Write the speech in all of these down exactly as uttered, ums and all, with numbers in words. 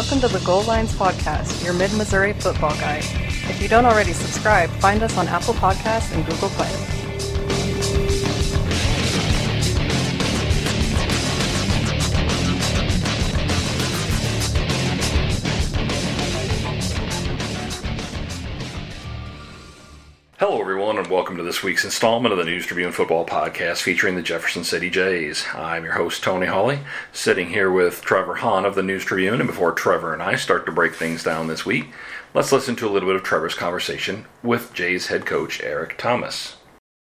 welcome to the Goal Lines Podcast, your mid-Missouri football guide. If you don't already subscribe, find us on Apple Podcasts and Google Play. Hello everyone and welcome to this week's installment of the News Tribune Football Podcast featuring the Jefferson City Jays. I'm your host Tony Hawley, sitting here with Trevor Hahn of the News Tribune, and before Trevor and I start to break things down this week, let's listen to a little bit of Trevor's conversation with Jays head coach Eric Thomas.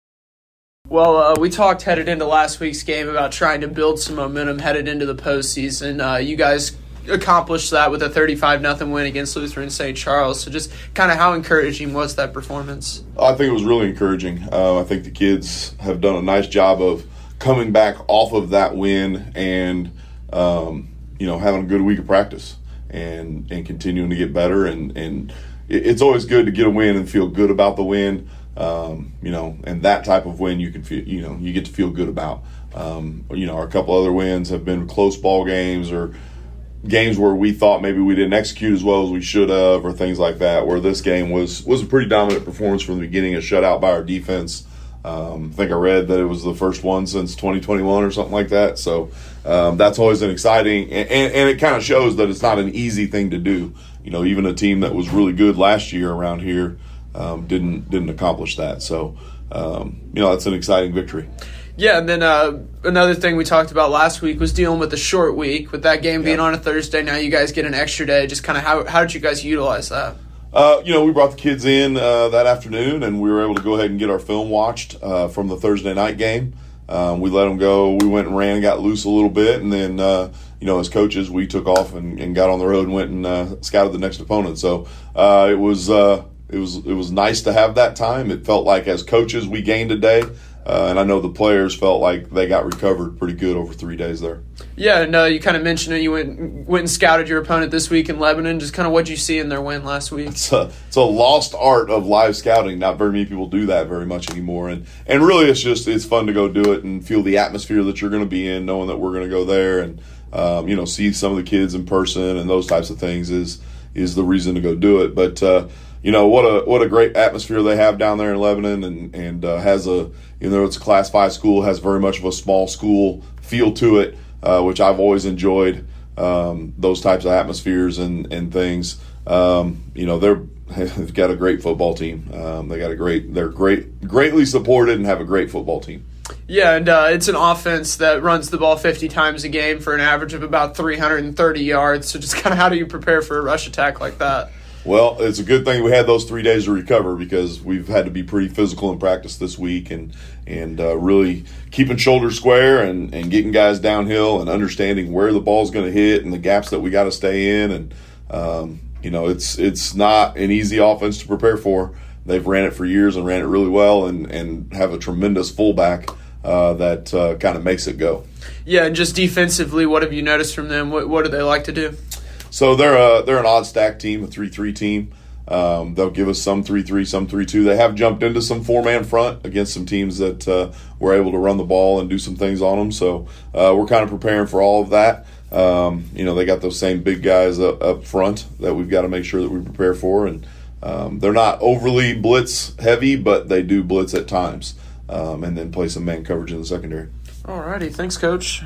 Well, uh, we talked headed into last week's game about trying to build some momentum headed into the postseason. Uh, you guys accomplished that with a thirty-five nothing win against Lutheran Saint Charles. So just kind of how encouraging was that performance? I think it was really encouraging. Uh, I think the kids have done a nice job of coming back off of that win and, um, you know, having a good week of practice and, and continuing to get better. And, and it's always good to get a win and feel good about the win. Um, you know, and that type of win you can feel, you know, you get to feel good about. Um, you know, our couple other wins have been close ball games or games where we thought maybe we didn't execute as well as we should have, or things like that, where this game was was a pretty dominant performance from the beginning, a shutout by our defense. Um, I think I read that it was the first one since twenty twenty-one or something like that. So um, that's always an exciting, and, and, and it kind of shows that it's not an easy thing to do. You know, even a team that was really good last year around here um, didn't didn't accomplish that. So, um, you know, that's an exciting victory. Yeah, and then uh, another thing we talked about last week was dealing with the short week. With that game being yeah. on a Thursday, now you guys get an extra day. Just kind of how how did you guys utilize that? Uh, you know, we brought the kids in uh, that afternoon, and we were able to go ahead and get our film watched uh, from the Thursday night game. Um, we let them go. We went and ran and got loose a little bit, and then, uh, you know, as coaches, we took off and, and got on the road and went and uh, scouted the next opponent. So uh, it was uh, it was it was nice to have that time. It felt like as coaches we gained a day. Uh, and I know the players felt like they got recovered pretty good over three days there. Yeah, and uh, you kind of mentioned it. You went went and scouted your opponent this week in Lebanon. Just kind of what did you see in their win last week? It's a, it's a lost art of live scouting. Not very many people do that very much anymore. And and really it's just it's fun to go do it and feel the atmosphere that you're going to be in, knowing that we're going to go there and um, you know, see some of the kids in person and those types of things is is the reason to go do it. But uh, you know, what a what a great atmosphere they have down there in Lebanon, and and uh, has a, you know, it's a Class five school, has very much of a small school feel to it, uh, which I've always enjoyed, um, those types of atmospheres and and things. Um, you know, they're they've got a great football team. Um, they got a great, they're great, greatly supported and have a great football team. Yeah, and uh, it's an offense that runs the ball fifty times a game for an average of about three hundred thirty yards. So just kind of how do you prepare for a rush attack like that? Well, it's a good thing we had those three days to recover, because we've had to be pretty physical in practice this week and and uh, really keeping shoulders square and, and getting guys downhill and understanding where the ball's going to hit and the gaps that we got to stay in. And, um, you know, it's it's not an easy offense to prepare for. They've ran it for years and ran it really well and, and have a tremendous fullback uh, that uh, kind of makes it go. Yeah, and just defensively, what have you noticed from them? What, what do they like to do? So they're a, they're an odd stack team, a three three team. Um, they'll give us some three three, some three two. They have jumped into some four-man front against some teams that uh, were able to run the ball and do some things on them. So uh, we're kind of preparing for all of that. Um, you know, they got those same big guys up, up front that we've got to make sure that we prepare for. And um, they're not overly blitz heavy, but they do blitz at times, um, and then play some man coverage in the secondary. All righty. Thanks, Coach.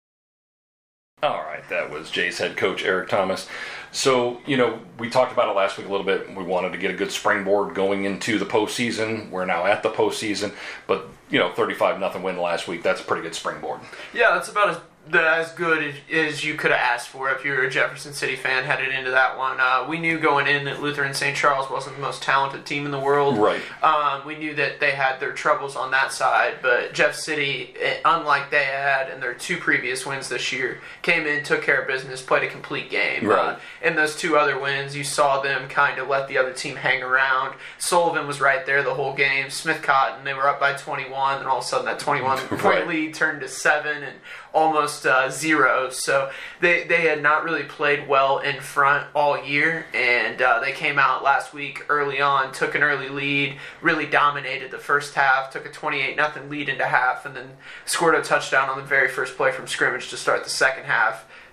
All right, that was Jays head coach Eric Thomas. So, you know, we talked about it last week a little bit. We wanted to get a good springboard going into the postseason. We're now at the postseason, but, you know, thirty-five nothing win last week, that's a pretty good springboard. Yeah, that's about as as good as, as you could have asked for if you're a Jefferson City fan headed into that one. Uh, we knew going in that Lutheran Saint Charles wasn't the most talented team in the world. Right. Um, we knew that they had their troubles on that side, but Jeff City, unlike they had in their two previous wins this year, came in, took care of business, played a complete game. Right. Uh, in those two other wins, you saw them kind of let the other team hang around. Sullivan was right there the whole game. Smith Cotton, they were up by twenty-one, and all of a sudden that twenty-one point Right. lead turned to seven, and almost uh, zero. So they they had not really played well in front all year, and uh, they came out last week early on, took an early lead, really dominated the first half, took a twenty-eight nothing lead into half, and then scored a touchdown on the very first play from scrimmage to start the second half.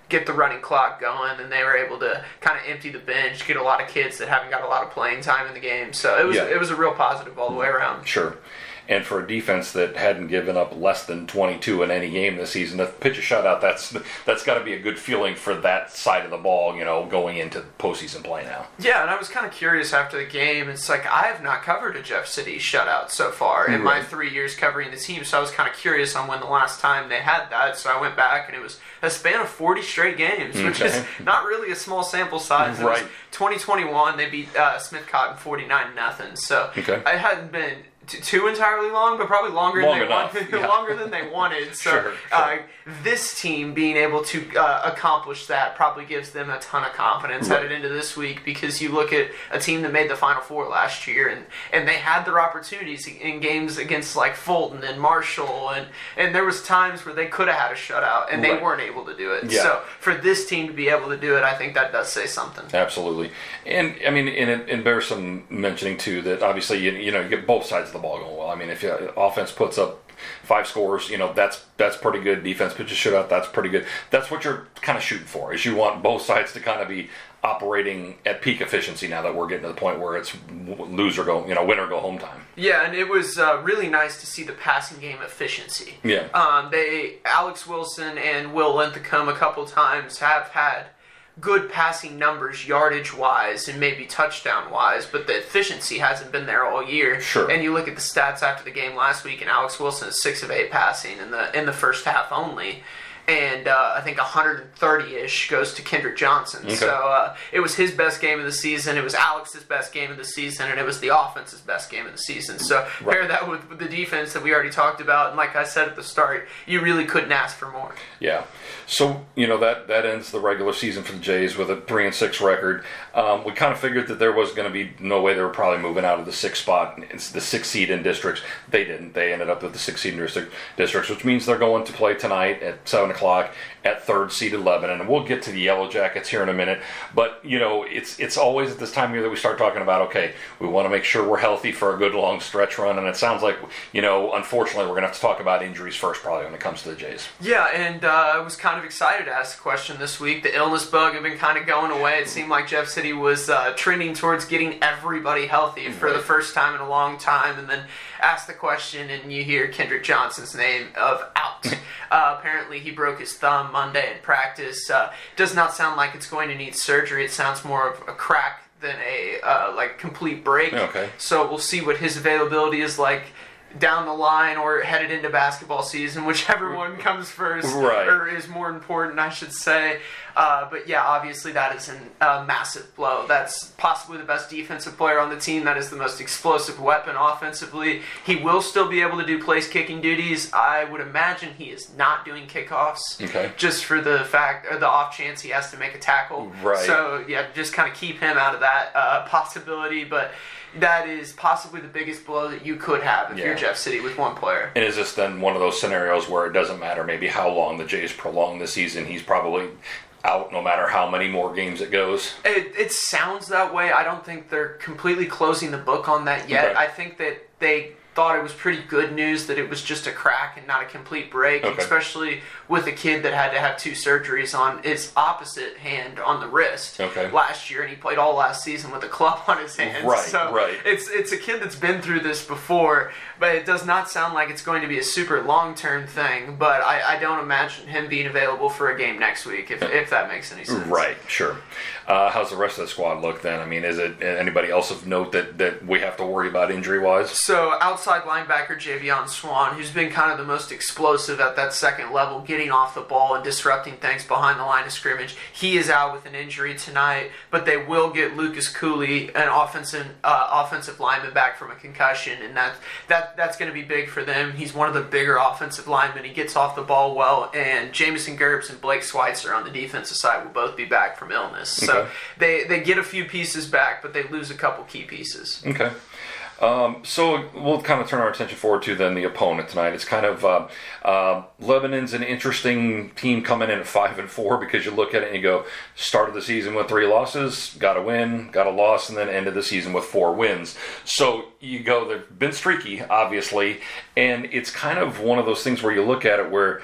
get the running clock going, and they were able to kind of empty the bench, get a lot of kids that haven't got a lot of playing time in the game. So it was Yeah. it was a real positive all the way around. Sure. And for a defense that hadn't given up less than twenty-two in any game this season, to pitch a shutout, that's that's got to be a good feeling for that side of the ball, you know, going into postseason play now. Yeah, and I was kind of curious after the game. It's like I have not covered a Jeff City shutout so far in my Right. three years covering the team, so I was kind of curious on when the last time they had that. So I went back, and it was a span of forty straight games, which Okay. is not really a small sample size. It was Right. twenty twenty-one, they beat uh, Smith Cotton forty-nine nothing. So Okay. I hadn't been t- too entirely long, but probably longer Long than they enough, wanted. yeah. Longer than they wanted. So Sure, sure. Uh, this team being able to uh, accomplish that probably gives them a ton of confidence Right. headed into this week, because you look at a team that made the Final Four last year, and, and they had their opportunities in games against like Fulton and Marshall, and, and there was times where they could have had a shutout, and they Right. weren't able to do it. Yeah. So for this team to be able to do it, I think that does say something. Absolutely. And, I mean, and it, it bears some mentioning, too, that obviously, you, you know, you get both sides of the ball going well. I mean, if you, offense puts up five scores, you know, that's that's pretty good. Defense pitches shutout, that's pretty good. That's what you're kind of shooting for, is you want both sides to kind of be operating at peak efficiency now that we're getting to the point where it's lose or go, you know, win or go home time. Yeah, and it was uh, really nice to see the passing game efficiency. Yeah. Um, they Alex Wilson and Will Linthicum a couple times have had good passing numbers yardage-wise and maybe touchdown-wise, but the efficiency hasn't been there all year. Sure. And you look at the stats after the game last week, and Alex Wilson is six of eight passing in the in the first half only. And uh, I think one hundred thirty-ish goes to Kendrick Johnson. Okay. So uh, it was his best game of the season. It was Alex's best game of the season, and it was the offense's best game of the season. So Right. pair that with, with the defense that we already talked about, and like I said at the start, you really couldn't ask for more. Yeah. So, you know, that, that ends the regular season for the Jays with a three and six record. Um, we kind of figured that there was going to be no way they were probably moving out of the sixth spot, it's the sixth seed in districts. They didn't. They ended up with the sixth seed in district, districts, which means they're going to play tonight at seven o'clock at third seed Lebanon. And we'll get to the Yellow Jackets here in a minute. But, you know, it's it's always at this time of year that we start talking about, okay, we want to make sure we're healthy for a good long stretch run. And it sounds like, you know, unfortunately, we're going to have to talk about injuries first probably when it comes to the Jays. Yeah, and uh, I was kind of excited to ask the question this week. The illness bug had been kind of going away. It seemed like Jeff City was uh, trending towards getting everybody healthy for Right. the first time in a long time, and then ask the question, and you hear Kendrick Johnson's name of out. uh, apparently, he broke his thumb Monday in practice. Uh, does not sound like it's going to need surgery. It sounds more of a crack than a uh, like complete break. Okay. So we'll see what his availability is like down the line or headed into basketball season, whichever one comes first, Right. or is more important, I should say. Uh, but yeah, obviously that is a uh, massive blow. That's possibly the best defensive player on the team. That is the most explosive weapon offensively. He will still be able to do place kicking duties. I would imagine he is not doing kickoffs, Okay. just for the fact, or the off chance he has to make a tackle. Right. So yeah, just kind of keep him out of that uh, possibility. But that is possibly the biggest blow that you could have if Yeah. you're Jeff City with one player. And is this then one of those scenarios where it doesn't matter maybe how long the Jays prolong the season? He's probably out no matter how many more games it goes. It, it sounds that way. I don't think they're completely closing the book on that yet. Okay. I think that they thought it was pretty good news that it was just a crack and not a complete break, Okay. especially with a kid that had to have two surgeries on his opposite hand on the wrist Okay. last year, and he played all last season with a club on his hand. Right, so right. It's it's a kid that's been through this before, but it does not sound like it's going to be a super long-term thing, but I, I don't imagine him being available for a game next week, if, if that makes any sense. Right, sure. Uh, how's the rest of the squad look then? I mean, is it anybody else of note that, that we have to worry about injury-wise? So outside linebacker Javion Swan, who's been kind of the most explosive at that second level, getting off the ball and disrupting things behind the line of scrimmage, he is out with an injury tonight, but they will get Lucas Cooley, an offensive uh, offensive lineman, back from a concussion, and that that that's going to be big for them. He's one of the bigger offensive linemen. He gets off the ball well, and Jamison Gerbs and Blake Schweitzer on the defensive side will both be back from illness. So Okay. they, they get a few pieces back, but they lose a couple key pieces. Okay. Um, so we'll kind of turn our attention forward to then the opponent tonight. It's kind of uh, uh, Lebanon's an interesting team coming in at five and four because you look at it and you go, started the season with three losses, got a win, got a loss, and then ended the season with four wins. So you go, they've been streaky, obviously, and it's kind of one of those things where you look at it where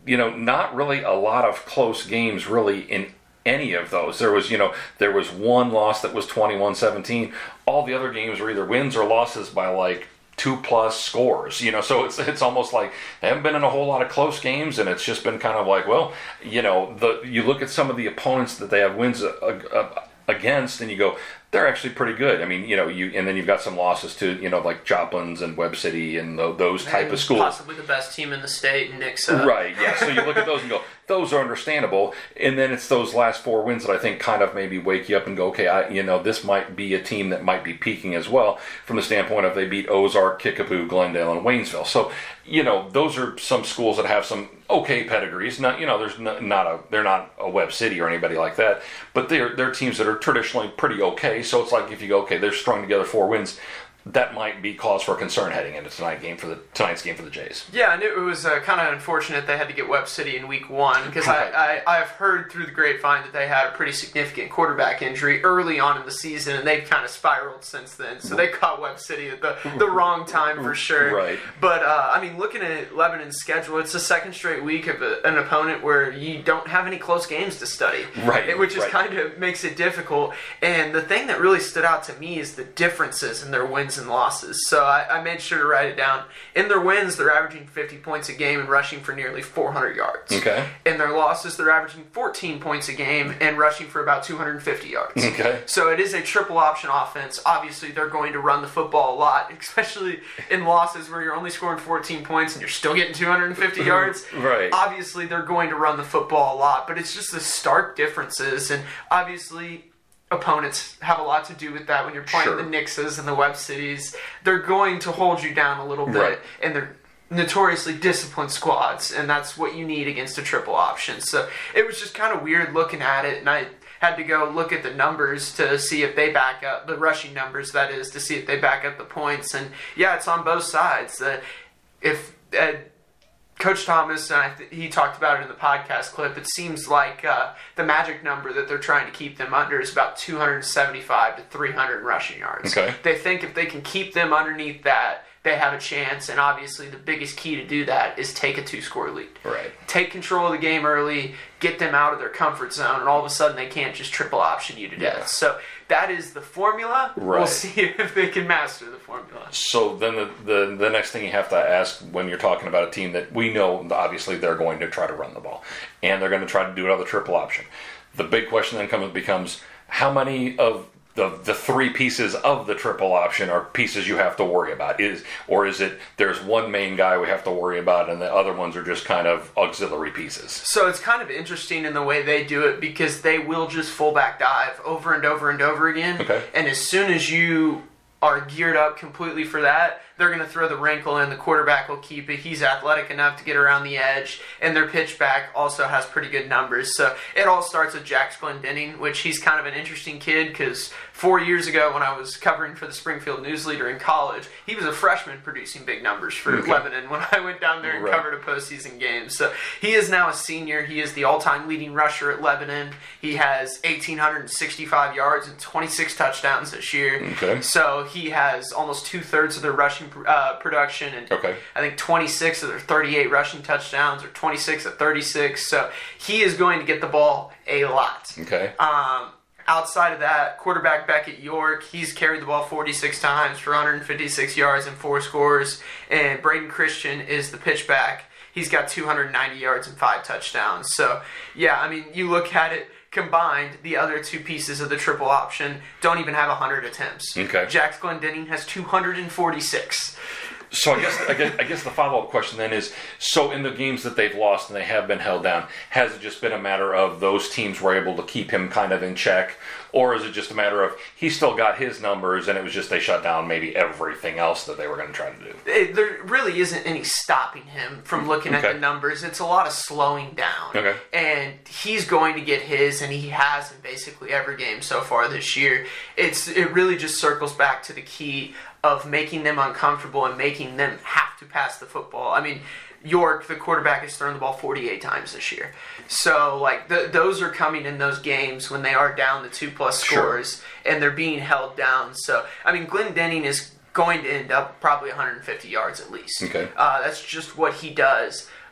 you know, not really a lot of close games really in any of those. There was, you know, there was one loss that was twenty-one seventeen. All the other games were either wins or losses by like two plus scores, you know, so it's it's almost like they haven't been in a whole lot of close games, and it's just been kind of like, well, you know, the you look at some of the opponents that they have wins uh, uh, against, and you go, they're actually pretty good. I mean, you know, you and then you've got some losses to, you know, like Joplin's and Webb City and the, those type and of schools. Possibly the best team in the state, Nixa. Right, yeah. So you look at those and go, those are understandable. And then it's those last four wins that I think kind of maybe wake you up and go, okay, I, you know, this might be a team that might be peaking as well from the standpoint of they beat Ozark, Kickapoo, Glendale, and Waynesville. So, you know, those are some schools that have some okay pedigrees. Not, you know, there's not, not a they're not a Webb City or anybody like that, but they're they're teams that are traditionally pretty okay. So it's like if you go, okay, they're strung together four wins, that might be cause for concern heading into tonight game for the tonight's game for the Jays. Yeah, and it was uh, kind of unfortunate they had to get Webb City in week one because I, I I've heard through the grapevine that they had a pretty significant quarterback injury early on in the season, and they've kind of spiraled since then. So they caught Webb City at the, the wrong time for sure. Right. But uh, I mean, looking at Lebanon's schedule, it's the second straight week of a, an opponent where you don't have any close games to study. Right. Which is right. kind of makes it difficult. And the thing that really stood out to me is the differences in their wins and losses. So I, I made sure to write it down. In their wins, they're averaging fifty points a game and rushing for nearly four hundred yards. Okay. In their losses, they're averaging fourteen points a game and rushing for about two hundred fifty yards. Okay. So it is a triple option offense. Obviously, they're going to run the football a lot, especially in losses where you're only scoring fourteen points and you're still getting two hundred fifty yards. Right. Obviously, they're going to run the football a lot, but it's just the stark differences. And obviously, opponents have a lot to do with that when you're playing Sure. the Nixas and the Webb Cities. They're going to hold you down a little bit, Right. and they're notoriously disciplined squads, and that's what you need against a triple option. So it was just kind of weird looking at it, and I had to go look at the numbers to see if they back up, the rushing numbers, that is, to see if they back up the points. And yeah, it's on both sides. Uh, if uh, Coach Thomas, and I th- he talked about it in the podcast clip, it seems like uh, the magic number that they're trying to keep them under is about two hundred seventy-five to three hundred rushing yards. Okay. They think if they can keep them underneath that, they have a chance, and obviously the biggest key to do that is take a two-score lead. Right. Take control of the game early, get them out of their comfort zone, and all of a sudden they can't just triple option you to death. Yeah. So that is the formula. Right. We'll see if they can master the formula. So then the, the the next thing you have to ask when you're talking about a team that we know, obviously, they're going to try to run the ball, and they're going to try to do it on the triple option. The big question then comes becomes, how many of the the three pieces of the triple option are pieces you have to worry about? Is or is it there's one main guy we have to worry about, and the other ones are just kind of auxiliary pieces? So it's kind of interesting in the way they do it because they will just fullback dive over and over and over again. Okay. And as soon as you are geared up completely for that, they're going to throw the wrinkle in. The quarterback will keep it. He's athletic enough to get around the edge, and their pitch back also has pretty good numbers. So it all starts with Jax Glendenning, which he's kind of an interesting kid because four years ago when I was covering for the Springfield News Leader in college, he was a freshman producing big numbers for Okay. Lebanon when I went down there and Right. covered a postseason game. So he is now a senior. He is the all-time leading rusher at Lebanon. He has one thousand eight hundred sixty-five yards and twenty-six touchdowns this year. Okay. So he has almost two-thirds of their rushing uh, production, and Okay. I think twenty-six of their thirty-eight rushing touchdowns, or twenty-six of thirty-six. So he is going to get the ball a lot. Okay. Um, outside of that, quarterback Beckett York, he's carried the ball forty-six times for one hundred fifty-six yards and four scores. And Braden Christian is the pitchback. He's got two hundred ninety yards and five touchdowns. So, yeah, I mean, you look at it, combined, the other two pieces of the triple option don't even have one hundred attempts. Okay. Jax Glendenning has two hundred forty-six. So I guess, I guess I guess the follow-up question then is, so in the games that they've lost and they have been held down, has it just been a matter of those teams were able to keep him kind of in check, or is it just a matter of he still got his numbers and it was just they shut down maybe everything else that they were going to try to do? It, there really isn't any stopping him from looking Okay. at the numbers. It's a lot of slowing down. Okay. And he's going to get his, and he has in basically every game so far this year. It's It really just circles back to the key of making them uncomfortable and making them have to pass the football. I mean, York, the quarterback, has thrown the ball forty-eight times this year. So, like, the, those are coming in those games when they are down the two-plus Sure. scores, and they're being held down. So, I mean, Glendenning is going to end up probably one hundred fifty yards at least. Okay. Uh, that's just what he does.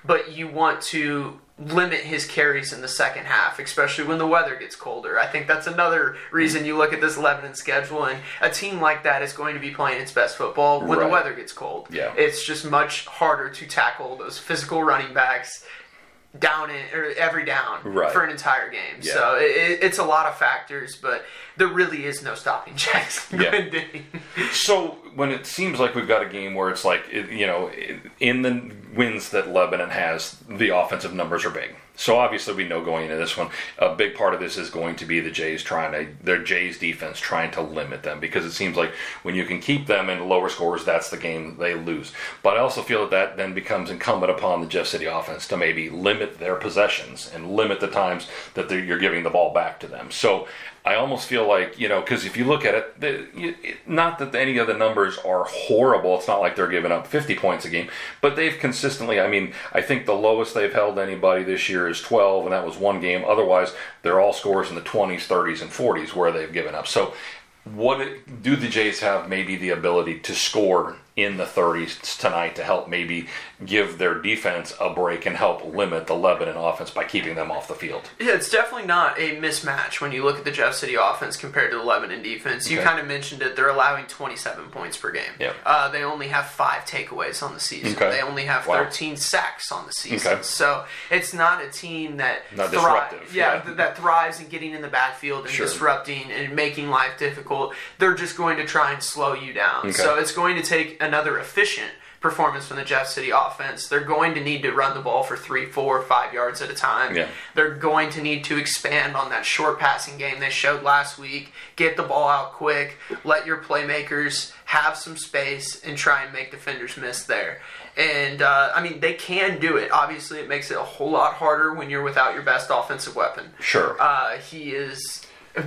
but you want to limit his carries in the second half, especially when the weather gets colder. I think that's another reason you look at this Lebanon schedule, and a team like that is going to be playing its best football when right. the weather gets cold. Yeah. It's just much harder to tackle those physical running backs down in, or every down right. for an entire game. Yeah. So it, it's a lot of factors, but there really is no stopping Jackson yeah. Glendinney. So when it seems like we've got a game where it's like, it, you know, in the wins that Lebanon has, the offensive numbers are big. So obviously we know going into this one, a big part of this is going to be the Jays trying to, their Jays defense trying to limit them, because it seems like when you can keep them in lower scores, that's the game they lose. But I also feel that that then becomes incumbent upon the Jeff City offense to maybe limit their possessions and limit the times that you're giving the ball back to them. So I almost feel like, you know, because if you look at it, the, it, not that any of the numbers are horrible. It's not like they're giving up fifty points a game, but they've consistently, I mean, I think the lowest they've held anybody this year is twelve, and that was one game. Otherwise, they're all scores in the twenties, thirties, and forties where they've given up. So what do the Jays have maybe the ability to score in the thirties tonight to help maybe give their defense a break and help limit the Lebanon offense by keeping them off the field? Yeah, it's definitely not a mismatch when you look at the Jeff City offense compared to the Lebanon defense. You okay. kind of mentioned it. They're allowing twenty-seven points per game. Yep. Uh, they only have five takeaways on the season. Okay. They only have wow. thirteen sacks on the season. Okay. So it's not a team that not thri- disruptive. Yeah, yeah. th- that thrives in getting in the backfield and sure. disrupting and making life difficult. They're just going to try and slow you down. Okay. So it's going to take another efficient performance from the Jeff City offense. They're going to need to run the ball for three, four, five yards at a time. Yeah. They're going to need to expand on that short passing game they showed last week. Get the ball out quick. Let your playmakers have some space and try and make defenders miss there. And, uh, I mean, they can do it. Obviously, it makes it a whole lot harder when you're without your best offensive weapon. Sure. Uh, he is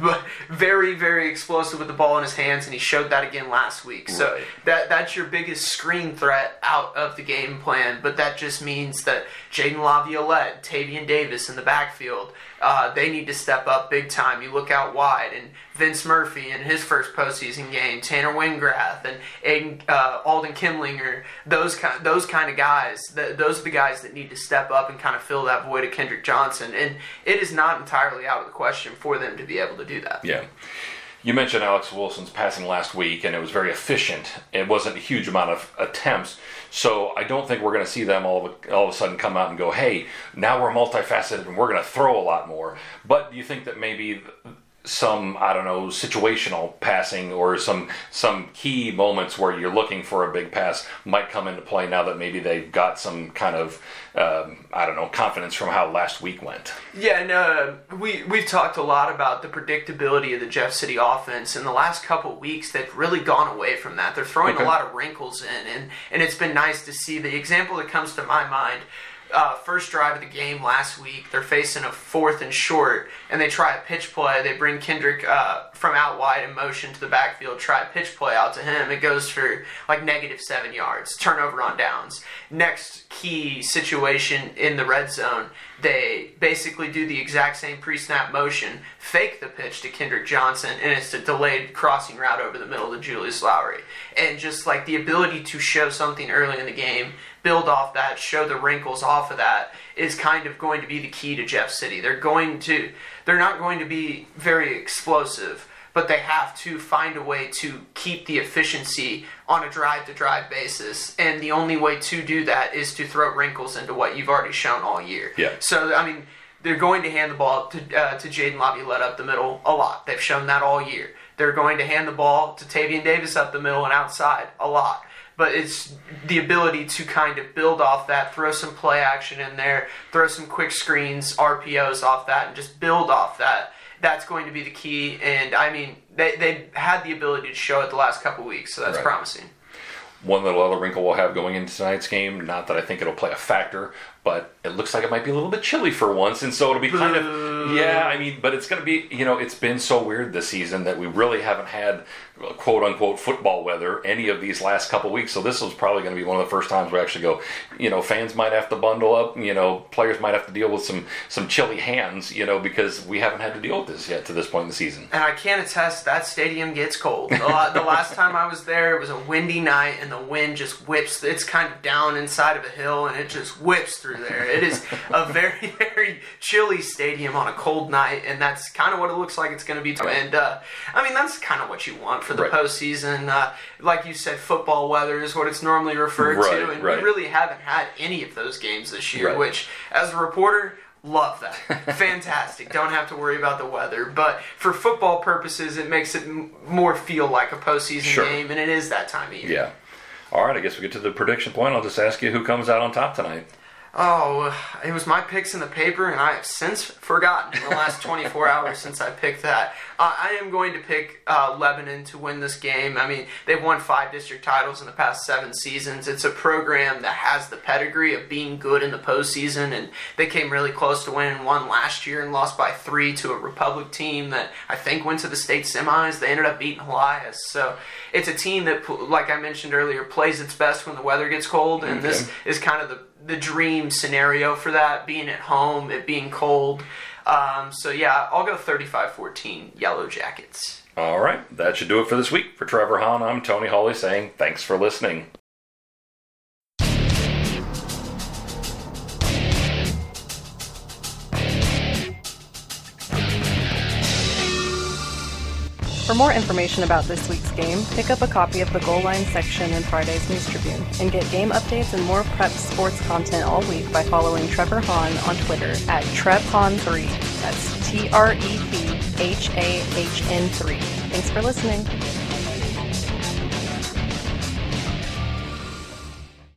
very, very explosive with the ball in his hands, and he showed that again last week. So right. that that's your biggest screen threat out of the game plan, but that just means that Jaden Laviolette, Tavian Davis in the backfield, uh, they need to step up big time. You look out wide, and Vince Murphy in his first postseason game, Tanner Wingrath, and Aiden, uh, Alden Kimlinger, those kind, those kind of guys, the, those are the guys that need to step up and kind of fill that void of Kendrick Johnson. And it is not entirely out of the question for them to be able to do that. Yeah. You mentioned Alex Wilson's passing last week, and it was very efficient. It wasn't a huge amount of attempts, so I don't think we're going to see them all of, all of a sudden come out and go, hey, now we're multifaceted and we're going to throw a lot more. But do you think that maybe some, I don't know, situational passing or some some key moments where you're looking for a big pass might come into play now that maybe they've got some kind of, um, I don't know, confidence from how last week went? Yeah, and uh, we, we've talked a lot about the predictability of the Jeff City offense. In the last couple of weeks, they've really gone away from that. They're throwing okay. a lot of wrinkles in, and, and it's been nice to see. The example that comes to my mind, Uh, first drive of the game last week, they're facing a fourth and short, and they try a pitch play. They bring Kendrick uh, from out wide in motion to the backfield, try a pitch play out to him. It goes for like negative seven yards, turnover on downs. Next key situation in the red zone, they basically do the exact same pre-snap motion, fake the pitch to Kendrick Johnson, and it's a delayed crossing route over the middle to Julius Lowry. And just like the ability to show something early in the game, build off that, show the wrinkles off of that, is kind of going to be the key to Jeff City. They're going to, they're not going to be very explosive, but they have to find a way to keep the efficiency on a drive-to-drive basis, and the only way to do that is to throw wrinkles into what you've already shown all year. Yeah. So, I mean, they're going to hand the ball to uh, to Jaden Laviolette up the middle a lot. They've shown that all year. They're going to hand the ball to Tavian Davis up the middle and outside a lot. But it's the ability to kind of build off that, throw some play action in there, throw some quick screens, R P Os off that, and just build off that. That's going to be the key. And, I mean, they, they've had the ability to show it the last couple of weeks, so that's right. promising. One little other wrinkle we'll have going into tonight's game, not that I think it'll play a factor, but it looks like it might be a little bit chilly for once, and so it'll be kind of, yeah, I mean, but it's going to be, you know, it's been so weird this season that we really haven't had quote-unquote football weather any of these last couple weeks, so this was probably going to be one of the first times we actually go, you know, fans might have to bundle up, you know, players might have to deal with some, some chilly hands, you know, because we haven't had to deal with this yet to this point in the season. And I can attest that stadium gets cold. The, the last time I was there, it was a windy night, and and the wind just whips. It's kind of down inside of a hill, and it just whips through there. It is a very, very chilly stadium on a cold night, and that's kind of what it looks like it's going to be. Too. And, uh, I mean, that's kind of what you want for the right. postseason. Uh, like you said, football weather is what it's normally referred right, to, and right. we really haven't had any of those games this year, right. which, as a reporter, love that. Fantastic. Don't have to worry about the weather. But for football purposes, it makes it m- more feel like a postseason sure. game, and it is that time of year. Yeah. All right, I guess we get to the prediction point. I'll just ask you who comes out on top tonight. Oh, it was my picks in the paper, and I have since forgotten in the last twenty-four hours since I picked that. Uh, I am going to pick uh, Lebanon to win this game. I mean, they've won five district titles in the past seven seasons. It's a program that has the pedigree of being good in the postseason, and they came really close to winning one last year and lost by three to a Republic team that I think went to the state semis. They ended up beating Elias. So it's a team that, like I mentioned earlier, plays its best when the weather gets cold, and okay. this is kind of the the dream scenario for that, being at home, it being cold. Um, so, yeah, I'll go thirty-five fourteen Yellow Jackets. All right. That should do it for this week. For Trevor Hahn, I'm Tony Hawley saying thanks for listening. For more information about this week's game, pick up a copy of the Goal Line section in Friday's News Tribune, and get game updates and more prep sports content all week by following Trevor Hahn on Twitter at Trev Hahn three. That's T R E P H A H N three. Thanks for listening.